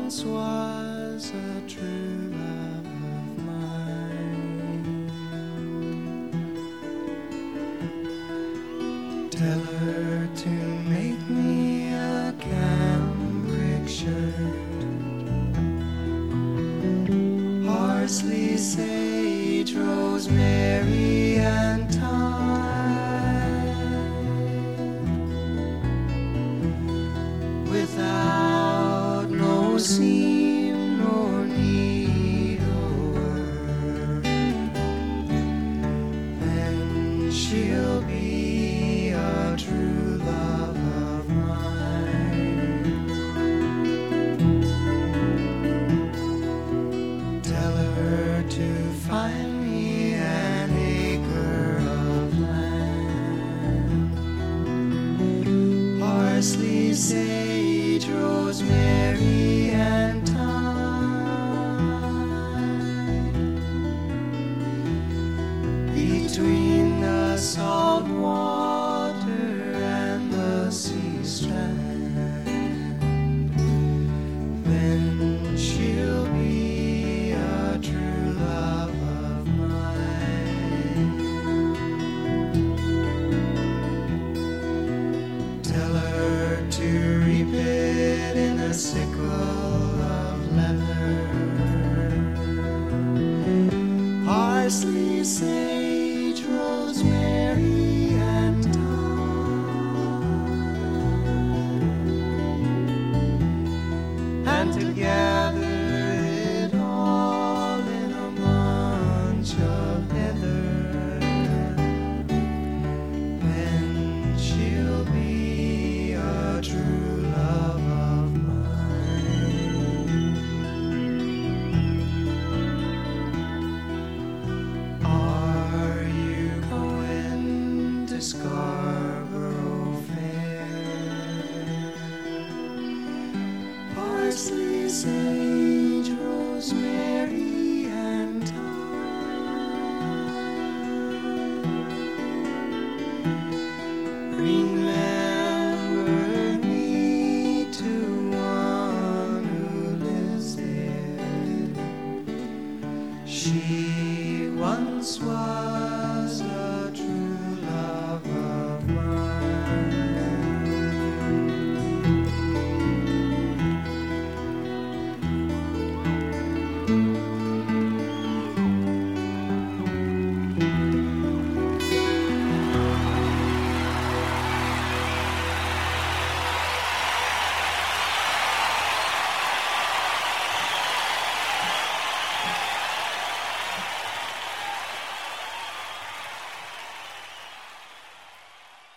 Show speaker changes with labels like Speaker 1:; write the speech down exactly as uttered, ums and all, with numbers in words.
Speaker 1: once was a true love of mine. Tell her to make me a cambric shirt, parsley, sage, rosemary, and thyme, without no seam nor needlework. Then she'll be a true love of mine. Tell her to find me an acre of land, parsley, sage, rosemary, and thyme, between the salt water and the sea strand. Then she'll be a true love of mine. Tell her to reap it in a sickle of leather, parsley, sage, rosemary, and thyme, and to gather it all in a bunch of heather. Then she'll be a true love of mine. Are you going to Scarborough Fair? Parsley, sage, rosemary, and thyme, remember me to one who lives there. She once was a